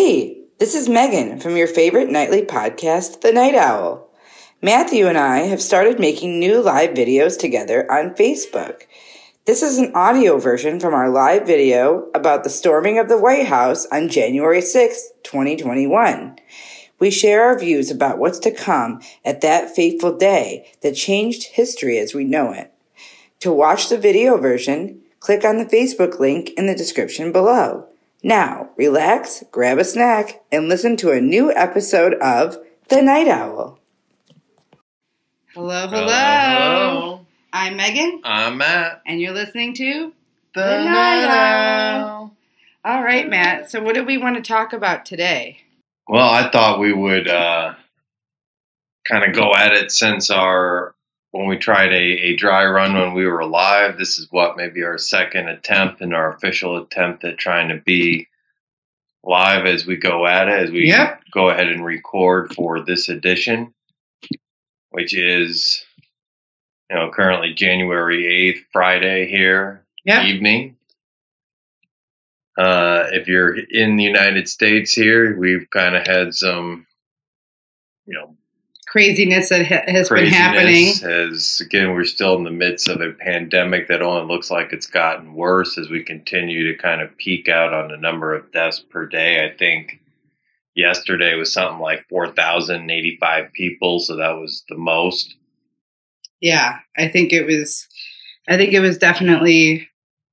Hey, this is Megan from your favorite nightly podcast, The Night Owl. Matthew and I have started making new live videos together on Facebook. This is an audio version from our live video about the storming of the White House on January 6, 2021. We share our views about what's to come at that fateful day that changed history as we know it. To watch the video version, click on the Facebook link in the description below. Now, relax, grab a snack, and listen to a new episode of The Night Owl. Hello. Hello. I'm Megan. I'm Matt. And you're listening to The Night Owl. All right, Matt. So what do we want to talk about today? Well, I thought we would kind of go at it since when we tried a dry run when we were live. This is maybe our second attempt and our official attempt at trying to be live as we go at it, as we go ahead and record for this edition, which is, currently January 8th, Friday here, evening. If you're in the United States here, we've kind of had some, craziness that has been happening. Again, we're still in the midst of a pandemic that only looks like it's gotten worse as we continue to kind of peak out on the number of deaths per day. I think yesterday was something like 4,085 people, so that was the most. Yeah, I think it was definitely.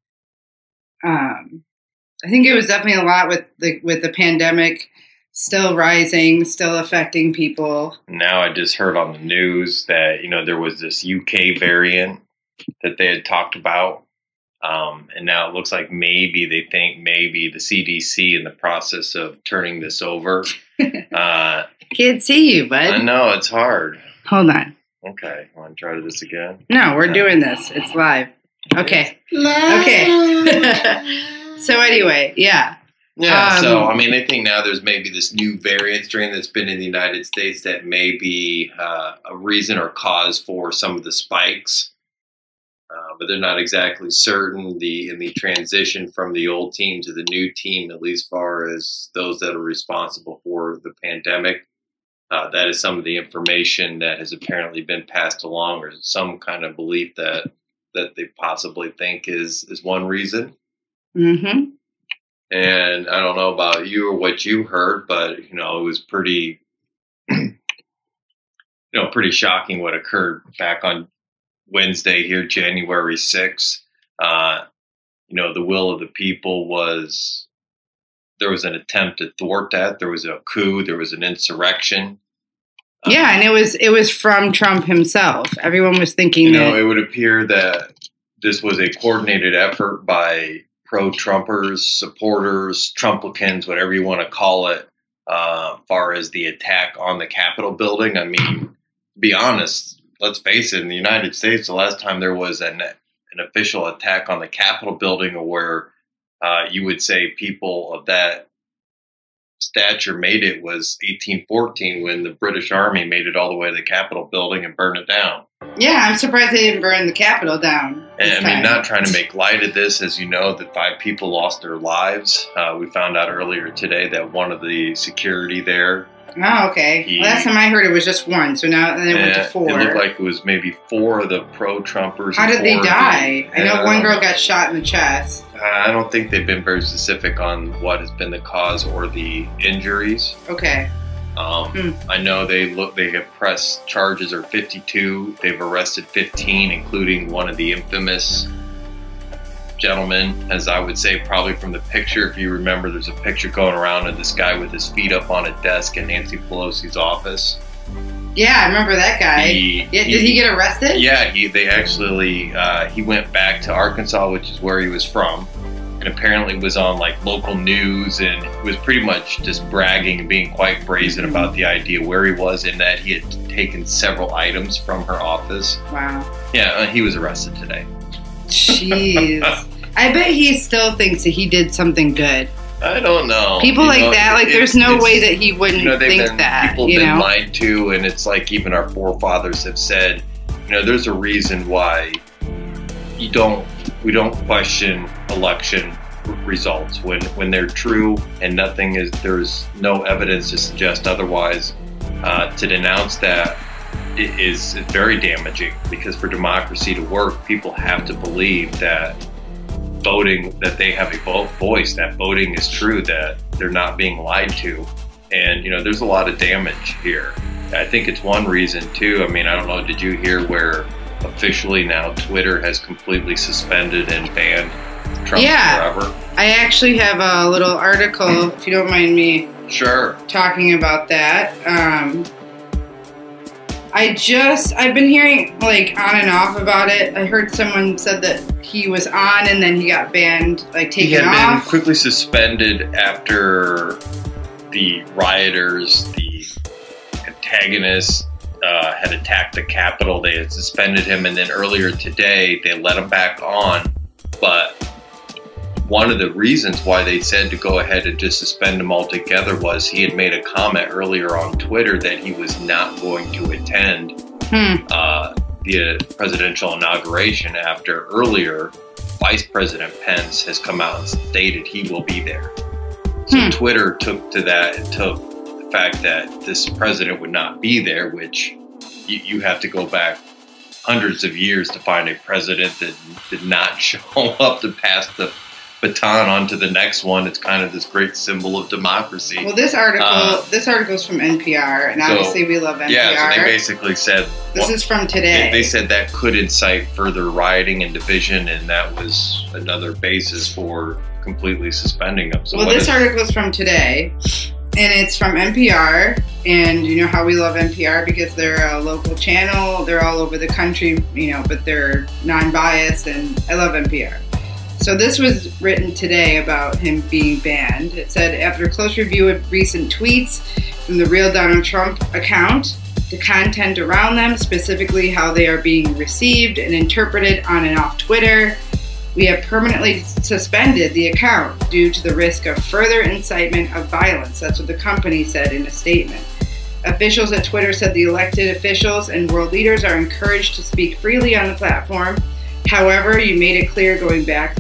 I think it was definitely a lot with the pandemic still rising, still affecting people. Now I just heard on the news that, there was this UK variant that they had talked about. And now it looks like they think maybe the CDC in the process of turning this over. Can't see you, bud. I know, it's hard. Hold on. Okay, want to try this again? No, we're doing this. It's live. Okay. Okay. So anyway, yeah. Yeah, they think now there's maybe this new variant strain that's been in the United States that may be a reason or cause for some of the spikes, but they're not exactly certain in the transition from the old team to the new team, at least far as those that are responsible for the pandemic. That is some of the information that has apparently been passed along, or some kind of belief that they possibly think is one reason. Mm-hmm. And I don't know about you or what you heard, but, it was pretty, pretty shocking what occurred back on Wednesday here, January 6th. The will of the people there was an attempt to thwart that. There was a coup. There was an insurrection. Yeah, and it was from Trump himself. Everyone was thinking that. It would appear that this was a coordinated effort by pro-Trumpers, supporters, Trumplicans, whatever you want to call it, far as the attack on the Capitol building. I mean, to be honest, let's face it, in the United States, the last time there was an official attack on the Capitol building where you would say people of that stature made it was 1814 when the British Army made it all the way to the Capitol building and burned it down. Yeah, I'm surprised they didn't burn the Capitol down. And not trying to make light of this, as you know, that 5 people lost their lives. We found out earlier today that one of the security there. Oh, okay. Last time I heard it was just 1, so now it went to 4. It looked like it was maybe 4 of the pro-Trumpers. How did they die? I know one girl got shot in the chest. I don't think they've been very specific on what has been the cause or the injuries. Okay. I know they have pressed charges of 52. They've arrested 15, including one of the infamous gentlemen, as I would say, probably from the picture. If you remember, there's a picture going around of this guy with his feet up on a desk in Nancy Pelosi's office. Yeah, I remember that guy. Did he get arrested? Yeah, he went back to Arkansas, which is where he was from, and apparently was on local news and was pretty much just bragging and being quite brazen about the idea where he was and that he had taken several items from her office. Wow. Yeah, he was arrested today. Jeez. I bet he still thinks that he did something good. I don't know. People that, there's no way that he wouldn't think that. People have been lied to, and it's like even our forefathers have said, there's a reason why we don't question election results when they're true and there's no evidence to suggest otherwise. To denounce that is very damaging, because for democracy to work, people have to believe that voting, that they have a voice, that voting is true, that they're not being lied to. And, there's a lot of damage here. I think it's one reason too. I mean, I don't know, did you hear where officially now Twitter has completely suspended and banned Trump forever? I actually have a little article, if you don't mind me talking about that. I've been hearing like on and off about it. I heard someone said that he was on and then he got banned, like taken off. He had been quickly suspended after the rioters, the antagonists, had attacked the Capitol. They had suspended him, and then earlier today they let him back on. But one of the reasons why they said to go ahead and just suspend him altogether was he had made a comment earlier on Twitter that he was not going to attend the presidential inauguration, after earlier Vice President Pence has come out and stated he will be there. So Twitter took to that and took the fact that this president would not be there, which you have to go back hundreds of years to find a president that did not show up to pass the baton on to the next one. It's kind of this great symbol of democracy. Well, this article is from NPR, and obviously we love NPR. Yeah, so they basically said... This is from today. They said that could incite further rioting and division, and that was another basis for completely suspending him. So this article is from today, and it's from NPR, and you know how we love NPR because they're a local channel. They're all over the country, but they're non-biased, and I love NPR. So this was written today about him being banned. It said, after a close review of recent tweets from the Real Donald Trump account, the content around them, specifically how they are being received and interpreted on and off Twitter, we have permanently suspended the account due to the risk of further incitement of violence. That's what the company said in a statement. Officials at Twitter said the elected officials and world leaders are encouraged to speak freely on the platform. However, you made it clear going back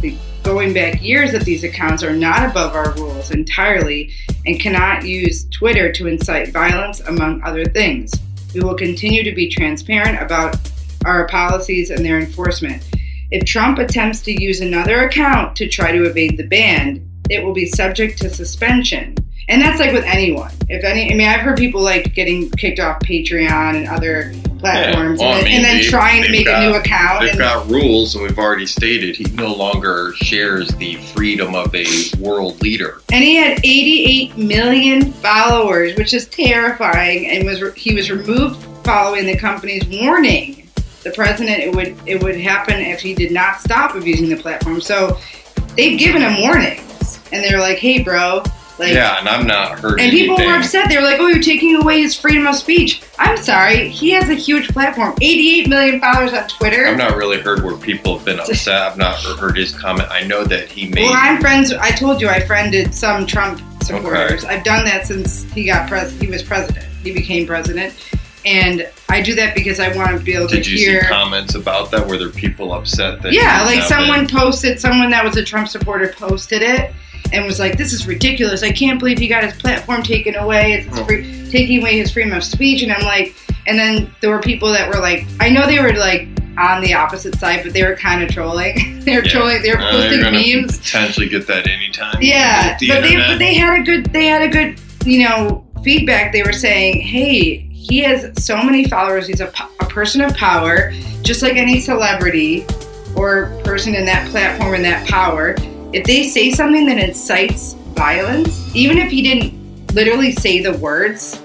years that these accounts are not above our rules entirely and cannot use Twitter to incite violence, among other things. We will continue to be transparent about our policies and their enforcement. If Trump attempts to use another account to try to evade the ban, it will be subject to suspension. And that's like with anyone. I've heard people like getting kicked off Patreon and other platforms, and then trying to make a new account. They've got rules, and we've already stated he no longer shares the freedom of a world leader. And he had 88 million followers, which is terrifying, and he was removed following the company's warning. The president, it would happen if he did not stop abusing the platform. So they've given him warnings, and they're like, "Hey, bro." And I'm not hurt. And people were upset. They were like, "Oh, you're taking away his freedom of speech." I'm sorry. He has a huge platform. 88 million followers on Twitter. I've not really heard where people have been upset. I've not heard his comment. I know that he made... Well, I'm friends... I told you I friended some Trump supporters. Okay. I've done that since he was president. He became president. And I do that because I want to be able to hear... Did you see comments about that? Were there people upset that... Yeah, like someone that was a Trump supporter posted it. And was like, "This is ridiculous. I can't believe he got his platform taken away. It's taking away his freedom of speech." And I'm like, and then there were people that were like, I know they were like on the opposite side, but they were kind of trolling. They were trolling. They were posting memes. Potentially get that anytime. Yeah, but they had a good feedback. They were saying, "Hey, he has so many followers. He's a person of power, just like any celebrity or person in that platform and that power. If they say something that incites violence, even if he didn't literally say the words,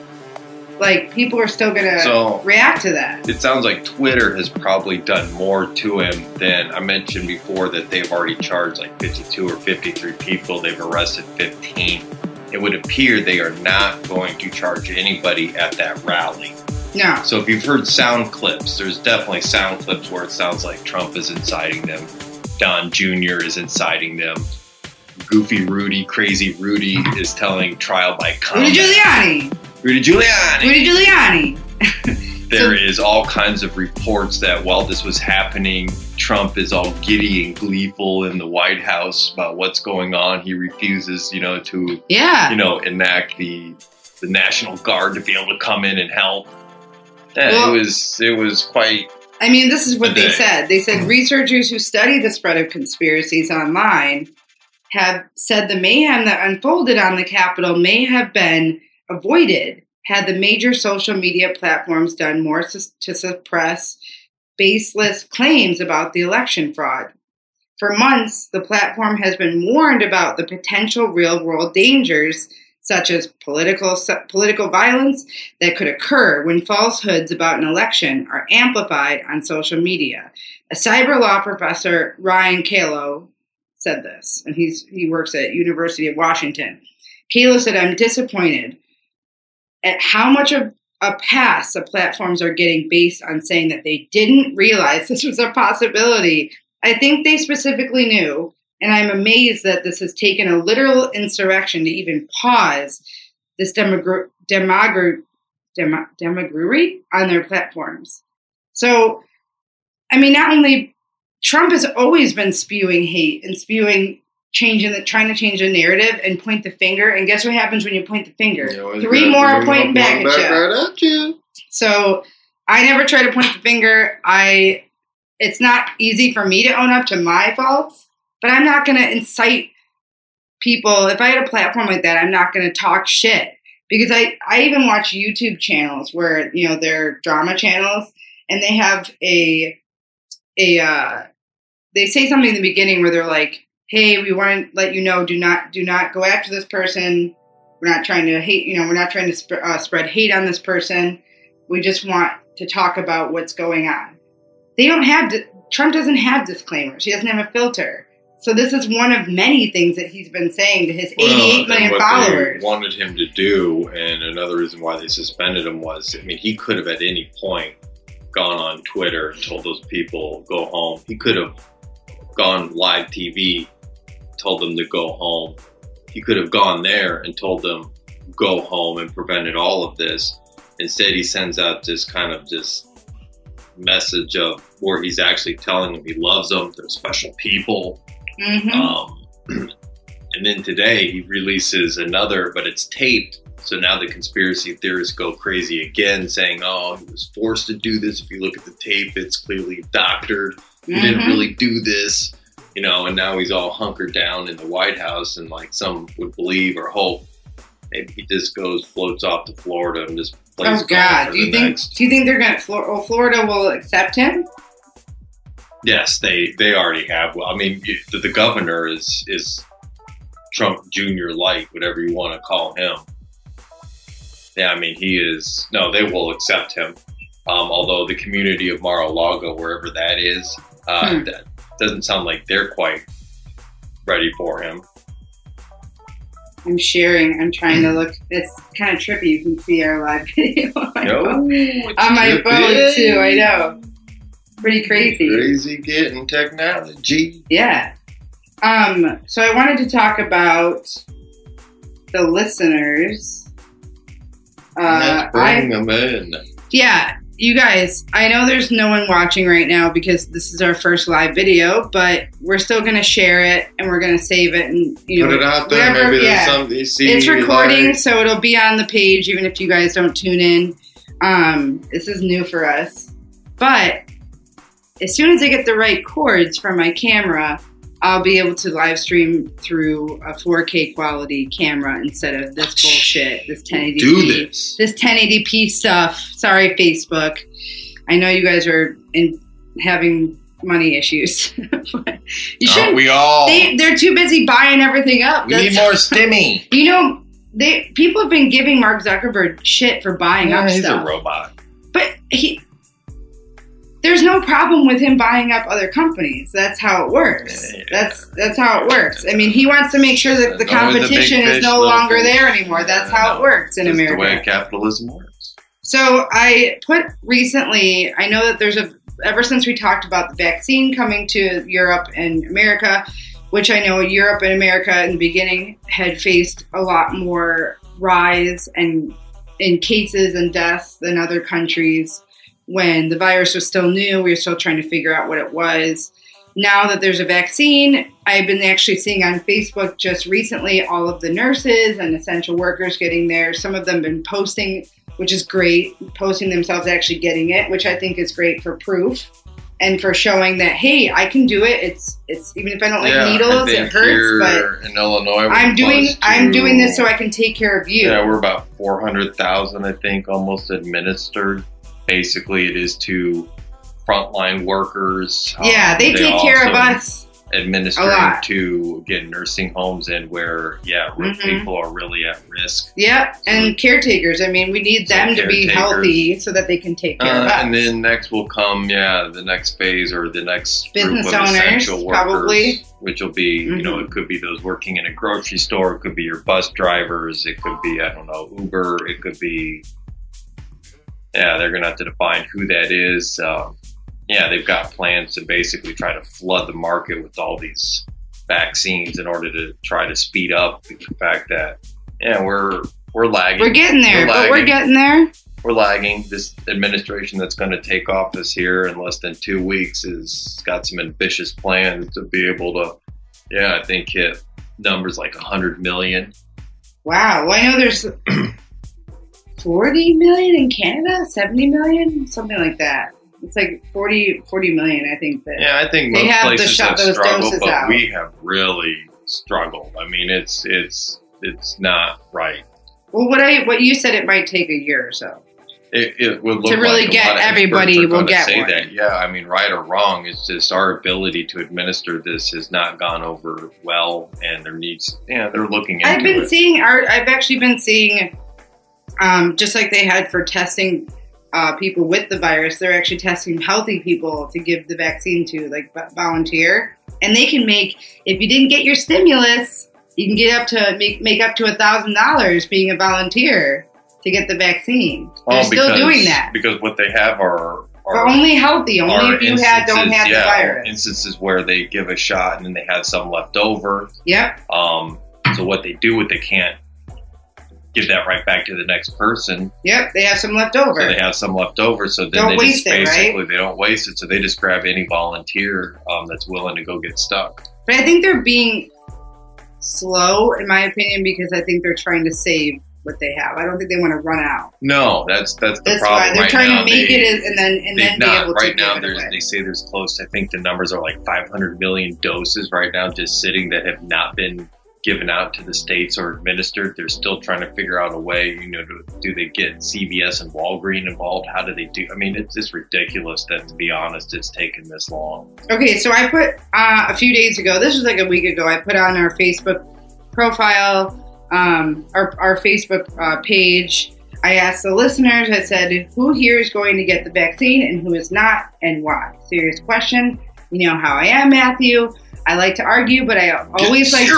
like people are still going to react to that." It sounds like Twitter has probably done more to him than I mentioned before, that they've already charged like 52 or 53 people. They've arrested 15. It would appear they are not going to charge anybody at that rally. No. So if you've heard sound clips, there's definitely sound clips where it sounds like Trump is inciting them. Don Jr. is inciting them. Goofy Rudy, Crazy Rudy is telling trial by combat. Rudy Giuliani. There is all kinds of reports that while this was happening, Trump is all giddy and gleeful in the White House about what's going on. He refuses, to enact the National Guard to be able to come in and help. Yeah, well, it was quite. I mean, this is what they said. They said researchers who study the spread of conspiracies online have said the mayhem that unfolded on the Capitol may have been avoided had the major social media platforms done more to suppress baseless claims about the election fraud. For months, the platform has been warned about the potential real-world dangers, such as political violence that could occur when falsehoods about an election are amplified on social media. A cyber law professor, Ryan Calo, said this, and he works at University of Washington. Calo said, "I'm disappointed at how much of a pass the platforms are getting based on saying that they didn't realize this was a possibility. I think they specifically knew, and I'm amazed that this has taken a literal insurrection to even pause this demagoguery on their platforms." So, I mean, not only Trump has always been spewing hate and trying to change the narrative and point the finger. And guess what happens when you point the finger? Three more are pointing back at you. So I never try to point the finger. It's not easy for me to own up to my faults, but I'm not going to incite people. If I had a platform like that, I'm not going to talk shit, because I even watch YouTube channels where, they're drama channels, and they have they say something in the beginning where they're like, "Hey, we want to let you know, do not go after this person. We're not trying to hate, we're not trying to spread hate on this person. We just want to talk about what's going on." Trump doesn't have disclaimers. He doesn't have a filter. So this is one of many things that he's been saying to his 88 million followers. They wanted him to do, and another reason why they suspended him was, he could have at any point gone on Twitter and told those people, go home. He could have gone live TV, told them to go home. He could have gone there and told them, go home, and prevented all of this. Instead, he sends out this kind of just message of where he's actually telling them he loves them. They're special people. Mm-hmm. And then today he releases another, but it's taped. So now the conspiracy theorists go crazy again, saying, "Oh, he was forced to do this. If you look at the tape, it's clearly doctored. He didn't really do this." And now he's all hunkered down in the White House, and like some would believe or hope, maybe he just floats off to Florida and just plays. Oh God! Do you think they're going to? Florida will accept him? Yes, they already have. Well, the governor is Trump Jr. Light, whatever you want to call him. Yeah, he is. No, they will accept him. Although the community of Mar-a-Lago, wherever that is, that doesn't sound like they're quite ready for him. I'm trying to look. It's kind of trippy. You can see our live video on my phone too. I know. Pretty crazy. Crazy getting technology. Yeah. So I wanted to talk about the listeners. Let's bring them in. Yeah. You guys, I know there's no one watching right now because this is our first live video, but we're still going to share it and we're going to save it and put it out there. Whatever, maybe there's something you see. It's recording, so it'll be on the page even if you guys don't tune in. This is new for us, but as soon as I get the right cords for my camera, I'll be able to live stream through a 4K quality camera instead of this bullshit, this 1080p. This 1080p stuff. Sorry, Facebook. I know you guys are having money issues. You shouldn't. We all? They're too busy buying everything up. We need more stimmy. People have been giving Mark Zuckerberg shit for buying up he's stuff. He's a robot. But there's no problem with him buying up other companies. That's how it works. Yeah. That's how it works. He wants to make sure that the competition is no longer there anymore. That's how it works in America. That's the way capitalism works. So I put recently, I know that ever since we talked about the vaccine coming to Europe and America, which I know Europe and America in the beginning had faced a lot more rise in cases and deaths than other countries. when the virus was still new. We were still trying to figure out what it was. Now that there's a vaccine, I've been actually seeing on Facebook just recently all of the nurses and essential workers getting there. Some of them have been posting, which is great, posting themselves actually getting it, which I think is great for proof and for showing that, hey, I can do it. It's even if I don't like needles, it hurts. But in Illinois, I'm doing this so I can take care of you. Yeah, we're about 400,000, I think, almost administered. Basically, it is to frontline workers. Yeah, they take care of us. Administering to nursing homes and where people are really at risk. Yep, and caretakers. I mean, we need them to be healthy so that they can take care of us. And then next will come the next phase or the next business group of owners, essential workers, probably, which will be it could be those working in a grocery store, it could be your bus drivers, it could be Uber, it could be they're gonna have to define who that is. They've got plans to basically try to flood the market with all these vaccines in order to try to speed up the fact that we're lagging. We're getting there, but we're getting there. We're lagging. This administration that's going to take office here in less than 2 weeks has got some ambitious plans to be able to, I think hit numbers like 100 million. Wow. Well, I know there's 40 million in Canada, 70 million, something like that. It's like 40 million, I think. I think most places have struggled, but we have really struggled. I mean, it's not right. Well, what you said, it might take a year or so. It would look to really like get everybody will get say one. That. Yeah, I mean, right or wrong, it's just our ability to administer this has not gone over well, and there needs. They're looking into it. I've actually been seeing, just like they had for testing. People with the virus, they're actually testing healthy people to give the vaccine to, like volunteer. And they can make, if you didn't get your stimulus, you can get up to make up to $1,000 being a volunteer to get the vaccine. They're still doing that. Because what they have are only healthy, only if you don't have the virus. Instances where they give a shot and then they have some left over. Yep. So what they do, they can't give that right back to the next person. Yep, they have some left over. So they have some left over. So then they don't waste it. So they just grab any volunteer that's willing to go get stuck. But I think they're being slow, in my opinion, because I think they're trying to save what they have. I don't think they want to run out. No, that's the problem. Why they're trying to make it and then be able to right now. Give it away. They say there's close. I think the numbers are like 500 million doses right now, just sitting that have not been given out to the states or administered. They're still trying to figure out a way, do they get CVS and Walgreens involved? How do they do? I mean, it's just ridiculous that, to be honest, it's taken this long. Okay, so I put a few days ago, this was like a week ago, I put on our Facebook profile, our Facebook page, I asked the listeners, I said, who here is going to get the vaccine and who is not and why? Serious question. You know how I am, Matthew. I like to argue, but I always like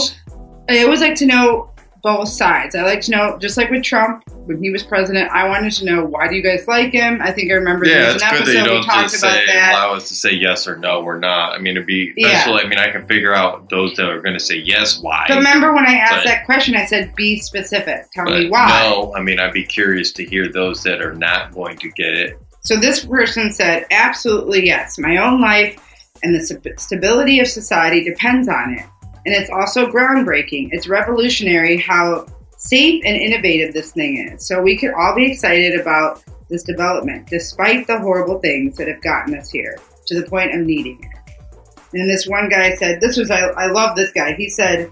to know both sides. I like to know, just like with Trump, when he was president, I wanted to know, why do you guys like him? I think I remember there was an episode we talked about that. Allow us to say yes or no or not. I mean, it'd be, especially, I mean, I can figure out those that are going to say yes, why. But remember when I asked that question, I said, be specific. Tell me why. No, I mean, I'd be curious to hear those that are not going to get it. So this person said, absolutely yes. My own life and the stability of society depends on it. And it's also groundbreaking. It's revolutionary how safe and innovative this thing is. So we could all be excited about this development, despite the horrible things that have gotten us here, to the point of needing it. And this one guy said, I love this guy. He said,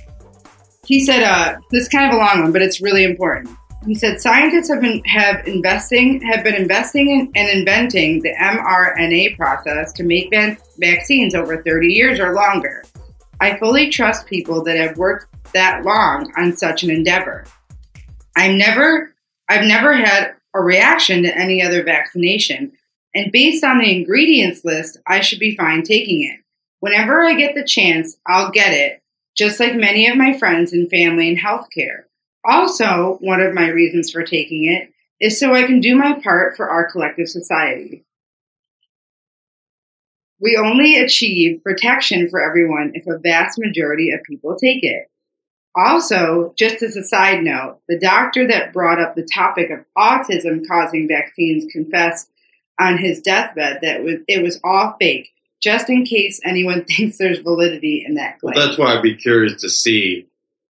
this is kind of a long one, but it's really important. He said, scientists have been investing in and inventing the mRNA process to make vaccines over 30 years or longer. I fully trust people that have worked that long on such an endeavor. I've never had a reaction to any other vaccination, and based on the ingredients list, I should be fine taking it. Whenever I get the chance, I'll get it, just like many of my friends and family in healthcare. Also, one of my reasons for taking it is so I can do my part for our collective society. We only achieve protection for everyone if a vast majority of people take it. Also, just as a side note, the doctor that brought up the topic of autism causing vaccines confessed on his deathbed that it was all fake, just in case anyone thinks there's validity in that claim. Well, that's why I'd be curious to see,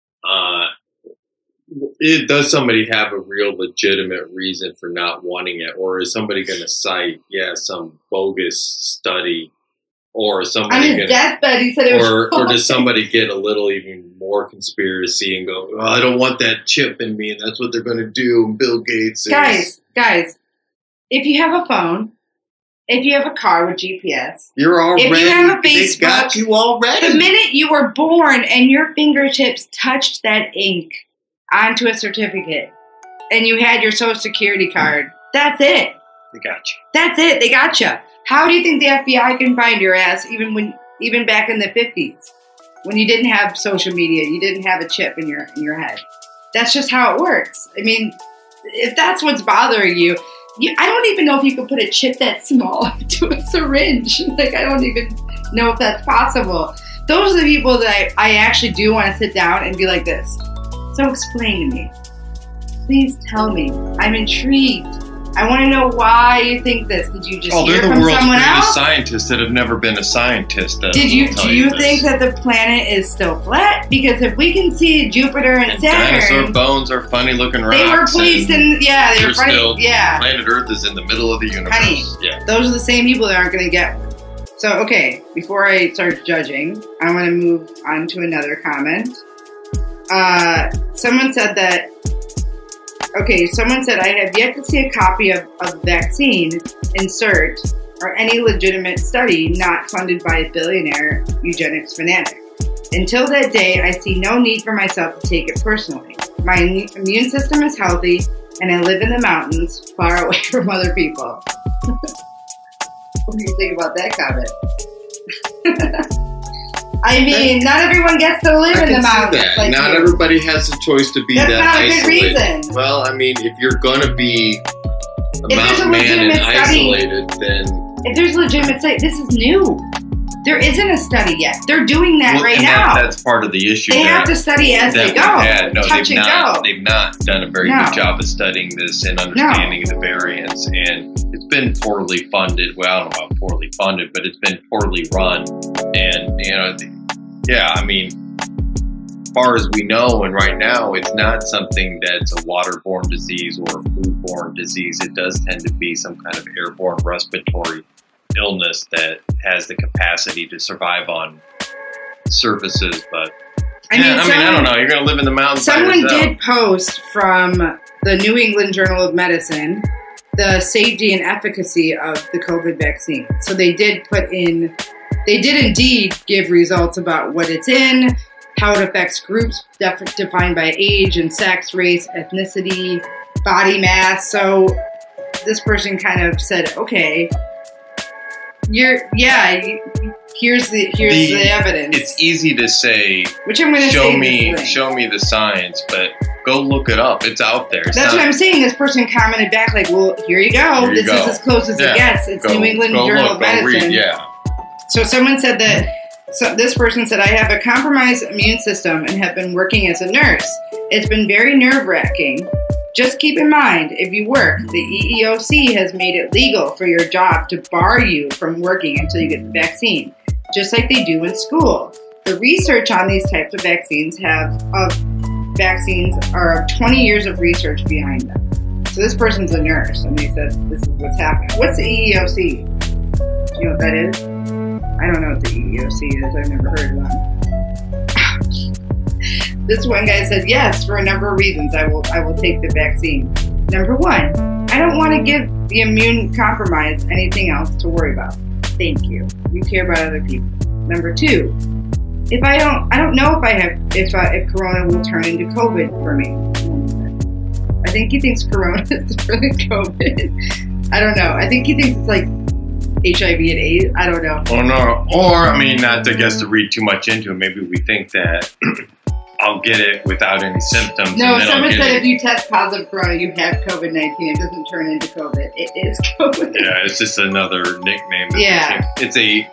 does somebody have a real legitimate reason for not wanting it? Or is somebody going to cite, some bogus study? Or is somebody on his deathbed, he said it was or does somebody get a little even more conspiracy and go, I don't want that chip in me, and that's what they're going to do, and Bill Gates is... Guys, if you have a phone, if you have a car with GPS, you're already, if you have a they Facebook, got you already. The minute you were born and your fingertips touched that ink onto a certificate and you had your social security card, that's it. They got you. That's it. They got you. How do you think the FBI can find your ass even back in the 50s when you didn't have social media, you didn't have a chip in your head? That's just how it works. I mean, if that's what's bothering you, I don't even know if you could put a chip that small into a syringe. Like, I don't even know if that's possible. Those are the people that I actually do want to sit down and be like this. So explain to me. Please tell me. I'm intrigued. I want to know why you think this. Did you just hear from someone else? They're the world's greatest scientists that have never been a scientist. Do you think that the planet is still flat? Because if we can see Jupiter and Saturn, dinosaur bones are funny looking rocks. They were placed in, they were funny. Planet Earth is in the middle of the universe. Honey, those are the same people that aren't going to get one. So, okay, before I start judging, I want to move on to another comment. Someone said, I have yet to see a copy of a vaccine insert or any legitimate study not funded by a billionaire eugenics fanatic. Until that day, I see no need for myself to take it personally. My immune system is healthy, and I live in the mountains, far away from other people. What do you think about that comment? I mean, not everyone gets to live in the mountains. Like not everybody has the choice to be that isolated. That's not a good reason. Well, I mean, if you're going to be a mountain man and isolated, then... If there's a legitimate study, this is new. There isn't a study yet. They're doing that right now. That's part of the issue. They have to study as they go. They've not done a very good job of studying this and understanding the variants. And it's been poorly funded. Well, I don't know about poorly funded, but it's been poorly run. And, I mean, as far as we know, and right now, it's not something that's a waterborne disease or a foodborne disease. It does tend to be some kind of airborne respiratory illness that has the capacity to survive on surfaces, but I don't know. You're going to live in the mountains. Someone did post from the New England Journal of Medicine the safety and efficacy of the COVID vaccine. So they did indeed give results about what it's in, how it affects groups defined by age and sex, race, ethnicity, body mass. So this person kind of said, okay, here's the evidence. It's easy to say, which I'm going to show me the science, but go look it up. It's out there. That's what I'm saying. This person commented back like, well, here you go. This is as close as it gets. It's New England Journal of Medicine. So someone said that, this person said, I have a compromised immune system and have been working as a nurse. It's been very nerve-wracking. Just keep in mind, if you work, the EEOC has made it legal for your job to bar you from working until you get the vaccine, just like they do in school. The research on these types of vaccines are of 20 years of research behind them. So this person's a nurse, and they said this is what's happening. What's the EEOC? Do you know what that is? I don't know what the EEOC is. I've never heard of them. This one guy said, yes, for a number of reasons, I will take the vaccine. Number one, I don't want to give the immune compromised anything else to worry about. Thank you. You care about other people. Number two, if I don't know if Corona will turn into COVID for me. I think he thinks Corona is really COVID. I don't know. I think he thinks it's like HIV and AIDS. I don't know. Oh no. Or not to read too much into it. Maybe we think that I'll get it without any symptoms. No, someone said if you test positive for Corona, you have COVID-19. It doesn't turn into COVID. It is COVID. Yeah, it's just another nickname. It's a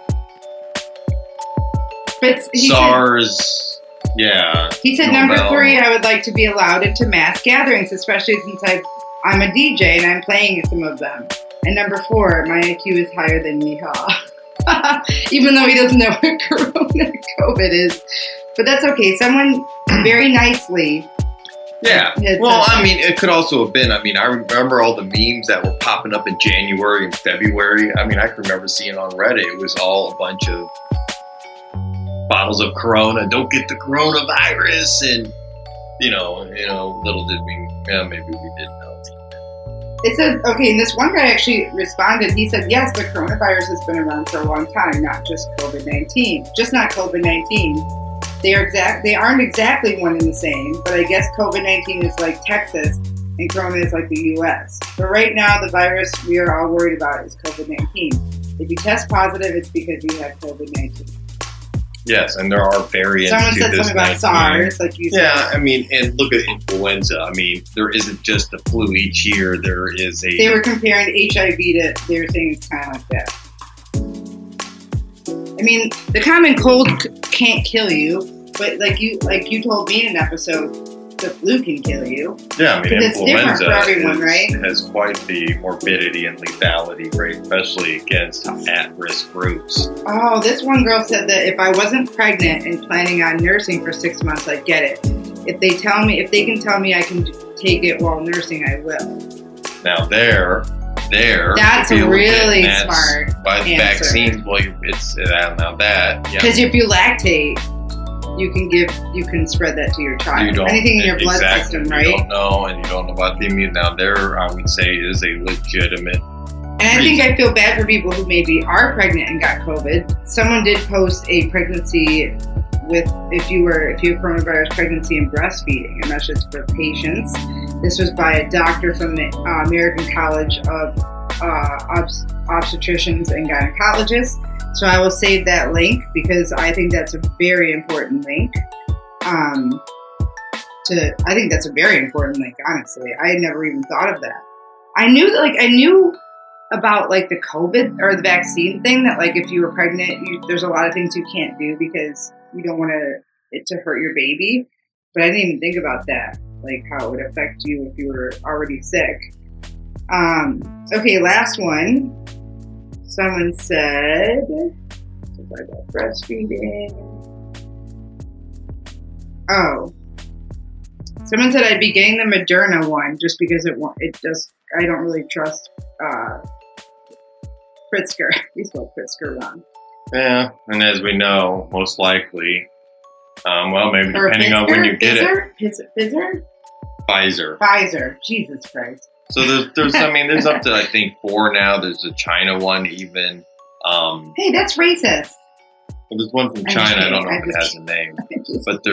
SARS. He said number three, I would like to be allowed into mass gatherings, especially since I'm a DJ and I'm playing at some of them. And number 4, my IQ is higher than Yeehaw. Even though he doesn't know what Corona COVID is. But that's okay. Someone very nicely. Yeah. Well, I mean, it could also have been, I mean, I remember all the memes that were popping up in January and February. I mean, I can remember seeing on Reddit, it was all a bunch of bottles of Corona, don't get the coronavirus. And, little did we, maybe we didn't know. It said, okay, and this one guy actually responded. He said, yes, the coronavirus has been around for a long time, not just COVID-19. Just not COVID-19. They aren't exactly one and the same, but I guess COVID-19 is like Texas and Corona is like the U.S. But right now, the virus we are all worried about is COVID-19. If you test positive, it's because you have COVID-19. Yes, and there are variants. Someone said something about SARS, like you said. Yeah, I mean, and look at influenza. I mean, there isn't just the flu each year. There is a... They were comparing HIV to, they were saying it's kind of like that. I mean, the common cold can't kill you, but like you told me in an episode, the flu can kill you. Yeah, I mean, influenza for everyone, right? has quite the morbidity and lethality rate, especially against at-risk groups. Oh, this one girl said that if I wasn't pregnant and planning on nursing for 6 months, I'd get it. If they can tell me I can take it while nursing, I will. Now that's really smart. By the vaccines, well, it's now that because if you lactate, you can spread that to your child. Anything in your blood system, right? You don't know, and you don't know about the immune. Now, I would say, is a legitimate. And I think I feel bad for people who maybe are pregnant and got COVID. Someone did post a pregnancy if you have coronavirus pregnancy and breastfeeding, a message for patients. This was by a doctor from the American College of Obstetricians and Gynecologists. So I will save that link because I think that's a very important link. I think that's a very important link, honestly. I had never even thought of that. I knew about like the COVID or the vaccine thing that like if you were pregnant, there's a lot of things you can't do because you don't want it to hurt your baby. But I didn't even think about that, like how it would affect you if you were already sick. Okay, last one. Someone said, about breastfeeding. Oh. Someone said I'd be getting the Moderna one just because I don't really trust Pritzker. We spelled Pritzker wrong. Yeah, and as we know, most likely, maybe depending on when you get it. Pfizer. Jesus Christ. So there's there's up to I think 4 now. There's a China one even. Hey, that's racist. Well, there's one from China. I don't know if it has a name, but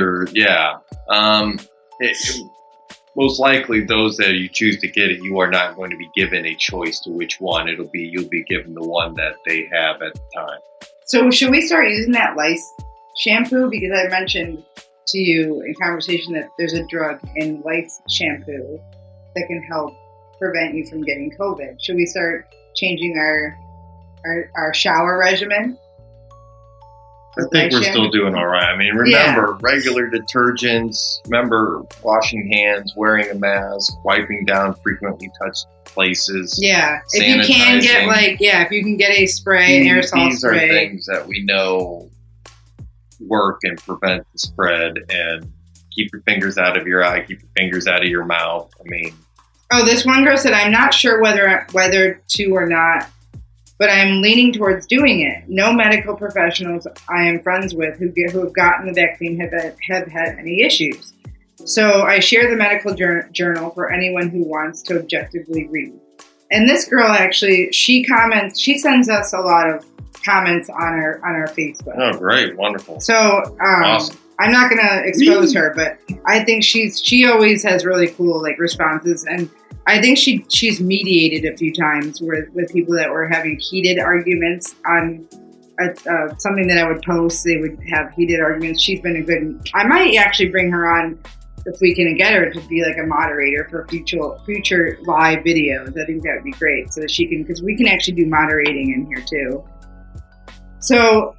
most likely those that you choose to get it, you are not going to be given a choice to which one. You'll be given the one that they have at the time. So should we start using that lice shampoo? Because I mentioned to you in conversation that there's a drug in lice shampoo that can help prevent you from getting COVID. Should we start changing our shower regimen? I think we're still doing all right. I mean, remember regular detergents, remember washing hands, wearing a mask, wiping down frequently touched places. Yeah. If you can get if you can get a spray, an aerosol spray. These are things that we know work and prevent the spread, and keep your fingers out of your eye, keep your fingers out of your mouth. I mean, this one girl said, I'm not sure whether to or not, but I'm leaning towards doing it. No medical professionals I am friends with who have gotten the vaccine have had any issues. So I share the medical journal for anyone who wants to objectively read. And this girl actually, she sends us a lot of comments on our Facebook. Oh, great. Wonderful. So awesome. I'm not going to expose her, but I think she always has really cool responses. And I think she's mediated a few times with people that were having heated arguments on something that I would post. They would have heated arguments. She's been I might actually bring her on if we can get her to be like a moderator for future live videos. I think that would be great so that she can, because we can actually do moderating in here too. So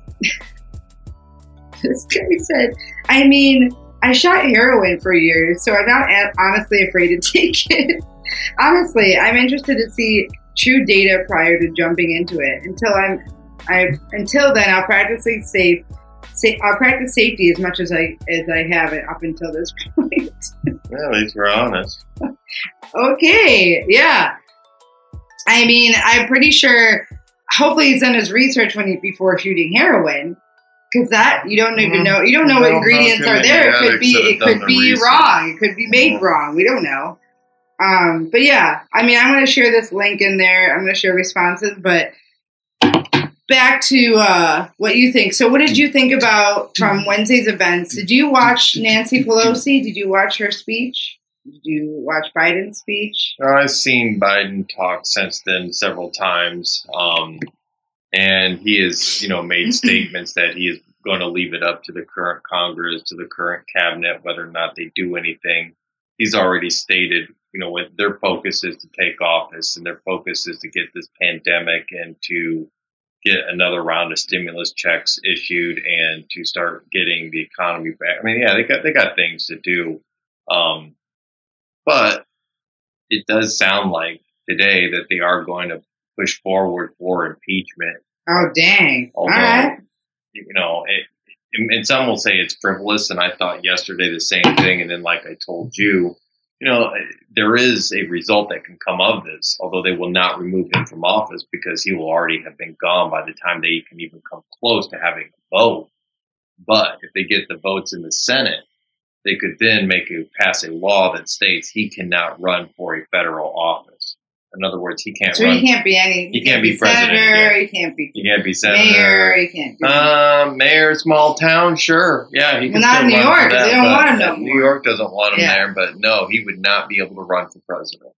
this guy said, I mean, I shot heroin for years, so I'm not honestly afraid to take it. Honestly, I'm interested to see, true data prior to jumping into it. Until then, I'll practice safe. I'll practice safety as much as I have it up until this point. Well, at least we're honest. Okay, yeah. I mean, I'm pretty sure. Hopefully, he's done his research before shooting heroin, because that you don't even know. You don't know what ingredients are there. It could be wrong. It could be made wrong. We don't know. But yeah, I mean, I'm going to share this link in there. I'm going to share responses, but back to what you think. So what did you think about from Wednesday's events? Did you watch Nancy Pelosi? Did you watch her speech? Did you watch Biden's speech? I've seen Biden talk since then several times. And he has, made statements that he is going to leave it up to the current Congress, to the current cabinet, whether or not they do anything. He's already stated, what their focus is to take office, and their focus is to get this pandemic and to get another round of stimulus checks issued and to start getting the economy back. I mean, yeah, they got things to do. But it does sound like today that they are going to push forward for impeachment. Oh, dang. Although, all right. And some will say it's frivolous, and I thought yesterday the same thing, and then like I told you, there is a result that can come of this, although they will not remove him from office because he will already have been gone by the time they can even come close to having a vote. But if they get the votes in the Senate, they could then pass a law that states he cannot run for a federal office. In other words, he can't. So run. He can't be He can't be president. Senator. He can't be senator. Mayor. He can't be mayor, small town. Sure, yeah. He can not still New run York. for that, they don't want him no more. New York doesn't want him there, but no, he would not be able to run for president.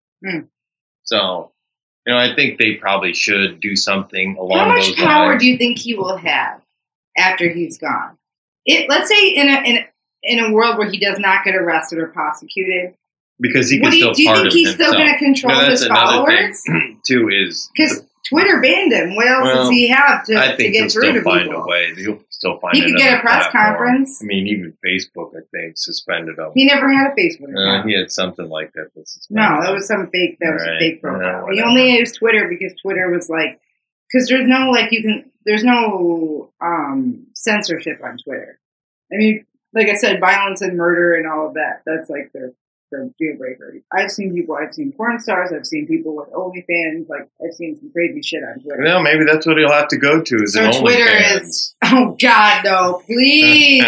So, I think they probably should do something along those lines. How much power do you think he will have after he's gone? Let's say in a world where he does not get arrested or prosecuted. Because he can still do you think he's still going to control his followers? Thing, too, is because Twitter banned him. What else does he have to get through to people? He'll still find a way. He'll still find. He could get a press conference. I mean, even Facebook, I think, suspended him. He never had a Facebook account. He had something like that. No, that was some fake. That was a fake profile. He only used Twitter because Twitter was because there's no there's no censorship on Twitter. I mean, like I said, violence and murder and all of that. That's like their deal breaker. I've seen porn stars, I've seen people with OnlyFans, I've seen some crazy shit on Twitter. Well, maybe that's what he'll have to go to. So Twitter is, oh God, no, please,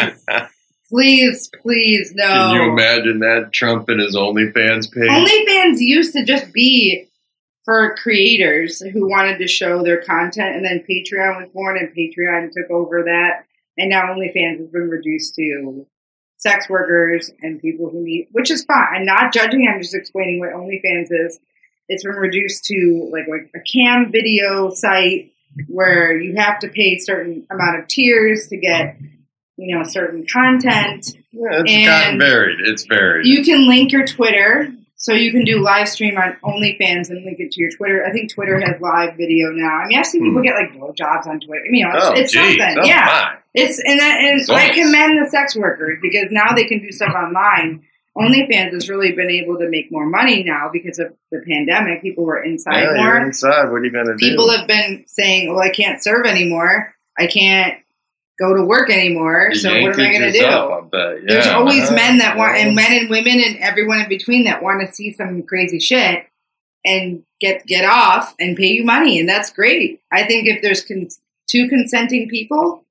please, no. Can you imagine that, Trump and his OnlyFans page? OnlyFans used to just be for creators who wanted to show their content, and then Patreon was born, and Patreon took over that, and now OnlyFans has been reduced to sex workers and people who need, which is fine. I'm not judging. I'm just explaining what OnlyFans is. It's been reduced to like a cam video site where you have to pay a certain amount of tiers to get, certain content. Yeah, it's gotten varied. It's varied. You can link your Twitter, so you can do live stream on OnlyFans and link it to your Twitter. I think Twitter has live video now. I mean, I've seen people get blowjobs on Twitter. It's something. Oh, yeah. My. It's and I commend the sex workers because now they can do stuff online. OnlyFans has really been able to make more money now because of the pandemic. People were inside more. You're inside. What are you going to do? People have been saying, well, I can't serve anymore. I can't go to work anymore. So what am I going to do? I bet. Yeah. There's always men that want, and men and women and everyone in between that want to see some crazy shit and get off and pay you money. And that's great. I think if there's two consenting people,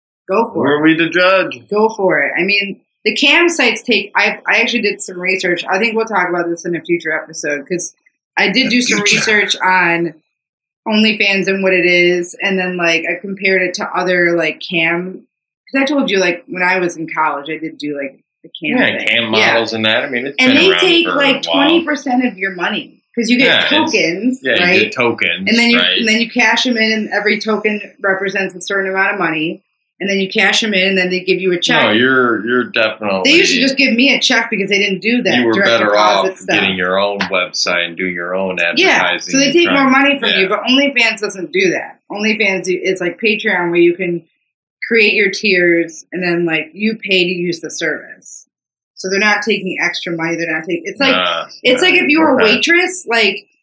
go for it. Who are we to judge? Go for it. I mean, the cam sites I actually did some research. I think we'll talk about this in a future episode because I did do some research on OnlyFans and what it is, and then I compared it to other cam. Because I told you when I was in college, I did do the cam thing. Cam models and that. I mean, and they take 20% of your money because you get tokens, right? You get tokens, and then you cash them in, and every token represents a certain amount of money. And then you cash them in, and then they give you a check. No, you're definitely. They used to just give me a check because they didn't do that. You were better off getting your own website and doing your own advertising. Yeah, so they take more money from you, but OnlyFans doesn't do that. OnlyFans is like Patreon, where you can create your tiers, and then you pay to use the service. So they're not taking extra money. They're not taking. It's like if you were a waitress,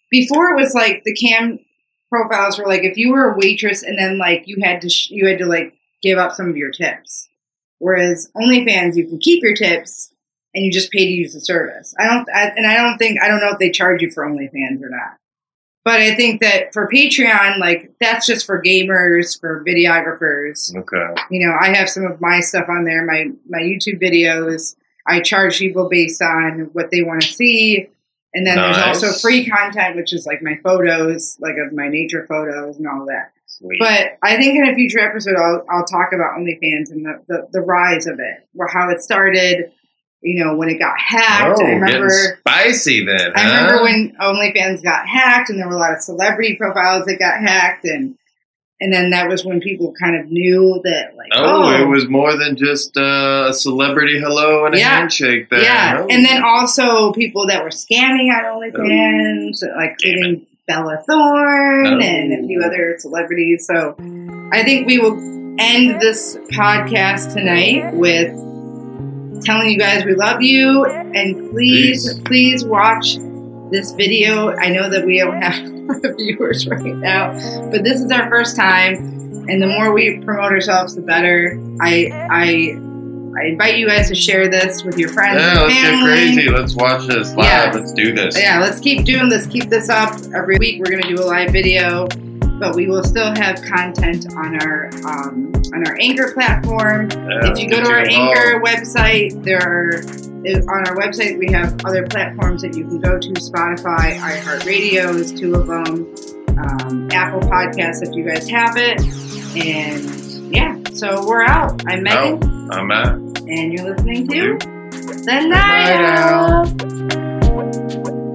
before it was like the cam profiles were like if you were a waitress and then like you had to like give up some of your tips. Whereas OnlyFans, you can keep your tips and you just pay to use the service. I don't know if they charge you for OnlyFans or not. But I think that for Patreon, like that's just for gamers, for videographers. Okay. You know, I have some of my stuff on there, my YouTube videos. I charge people based on what they want to see. And then there's also free content, which is like my photos, like of my nature photos and all that. Sweet. But I think in a future episode, I'll talk about OnlyFans and the rise of it, or how it started. You know, when it got hacked. Oh, I remember getting spicy then. I remember when OnlyFans got hacked, and there were a lot of celebrity profiles that got hacked, and then that was when people kind of knew that, like, it was more than just a celebrity hello and a handshake there. Yeah, Oh. and then also people that were scamming on OnlyFans, like including Bella Thorne and a few other celebrities. So I think we will end this podcast tonight with telling you guys we love you, and please watch this video. I know that we don't have a lot of viewers right now, but this is our first time, and the more we promote ourselves, the better. I invite you guys to share this with your friends and family. Let's get crazy. Let's watch this live. Yeah. Let's do this. Yeah, let's keep doing this. Keep this up. Every week we're going to do a live video, but we will still have content on our Anchor platform. If you go to our Anchor website, on our website we have other platforms that you can go to. Spotify, iHeartRadio is two of them. Apple Podcasts if you guys have it. And yeah, so we're out. I'm Megan. I'm Matt. And you're listening to The Night Owl.